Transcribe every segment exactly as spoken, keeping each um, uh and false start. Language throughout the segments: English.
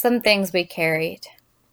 Some things we carried.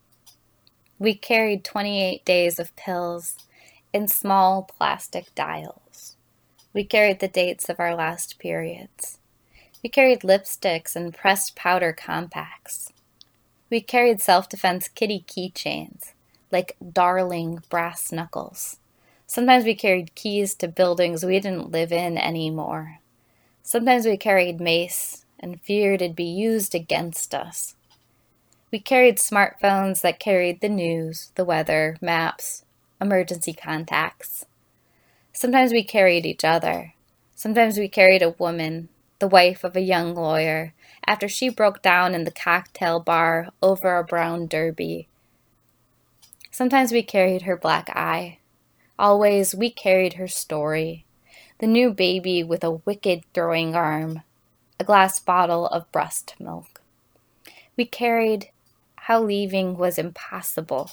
We carried twenty-eight days of pills in small plastic dials. We carried the dates of our last periods. We carried lipsticks and pressed powder compacts. We carried self-defense kitty keychains, like darling brass knuckles. Sometimes we carried keys to buildings we didn't live in anymore. Sometimes we carried mace and feared it'd be used against us. We carried smartphones that carried the news, the weather, maps, emergency contacts. Sometimes we carried each other. Sometimes we carried a woman, the wife of a young lawyer, after she broke down in the cocktail bar over a brown derby. Sometimes we carried her black eye. Always we carried her story. The new baby with a wicked throwing arm. A glass bottle of breast milk. We carried how leaving was impossible.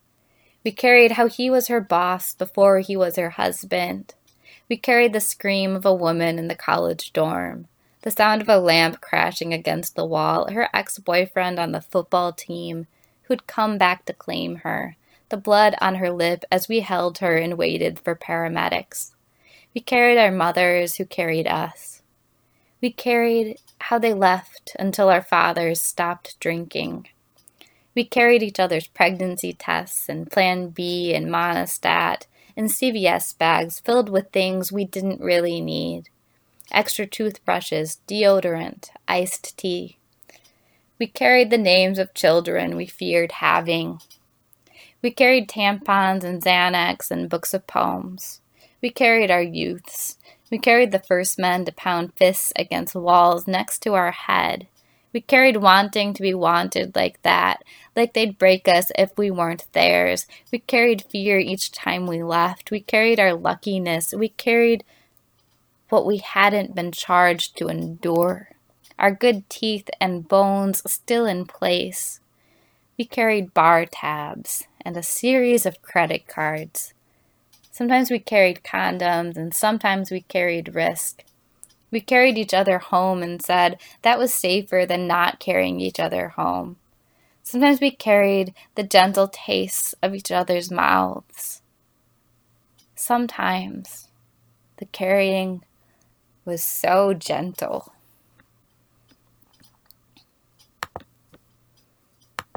We carried how he was her boss before he was her husband. We carried the scream of a woman in the college dorm, the sound of a lamp crashing against the wall, her ex-boyfriend on the football team who'd come back to claim her, the blood on her lip as we held her and waited for paramedics. We carried our mothers who carried us. We carried how they left until our fathers stopped drinking. We carried each other's pregnancy tests and Plan B and Monistat and C V S bags filled with things we didn't really need. Extra toothbrushes, deodorant, iced tea. We carried the names of children we feared having. We carried tampons and Xanax and books of poems. We carried our youths. We carried the first men to pound fists against walls next to our head. We carried wanting to be wanted like that, like they'd break us if we weren't theirs. We carried fear each time we left. We carried our luckiness. We carried what we hadn't been charged to endure. Our good teeth and bones still in place. We carried bar tabs and a series of credit cards. Sometimes we carried condoms and sometimes we carried risk. We carried each other home and said that was safer than not carrying each other home. Sometimes we carried the gentle tastes of each other's mouths. Sometimes the carrying was so gentle.